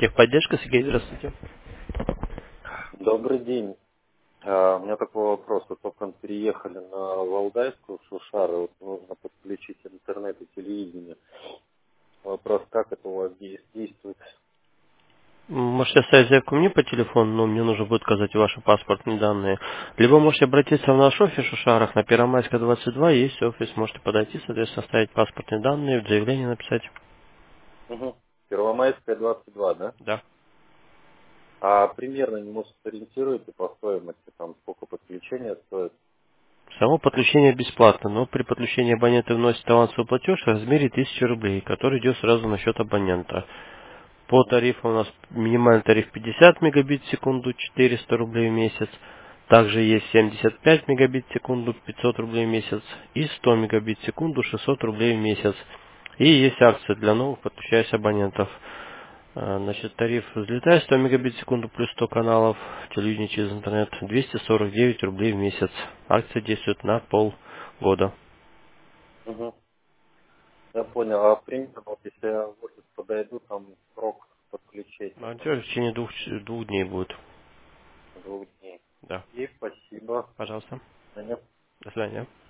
Техподдержка, Сергей, здравствуйте. Добрый день. У меня такой вопрос. Вот только переехали на Валдайскую, в Шушары. Вот нужно подключить интернет и телевидение. Вопрос, как это у вас действует? Можете оставить заявку мне по телефону, но мне нужно будет указать ваши паспортные данные. Либо можете обратиться в наш офис в Шушарах на Первомайская, 22, есть офис, можете подойти, соответственно, оставить паспортные данные, заявление написать. Угу. Первомайская, 22, да? Да. А примерно, не может, сориентируете по стоимости, там, сколько подключения стоит? Само подключение бесплатно, но при подключении абонента вносит авансовый платеж в размере 1000 рублей, который идет сразу на счет абонента. По Угу. тарифу у нас минимальный тариф 50 мегабит в секунду, 400 рублей в месяц. Также есть 75 мегабит в секунду, 500 рублей в месяц. И 100 мегабит в секунду, 600 рублей в месяц. И есть акция для новых подключающихся абонентов. Значит, тариф взлетает 100 мегабит в секунду плюс 100 каналов, телевидение через интернет, 249 рублей в месяц. Акция действует на полгода. Угу. Я понял. А примерно, вот если я в офис подойду, там срок подключения А там, в течение двух дней будет. 2 дней. Да. И спасибо. Пожалуйста. До свидания. До свидания.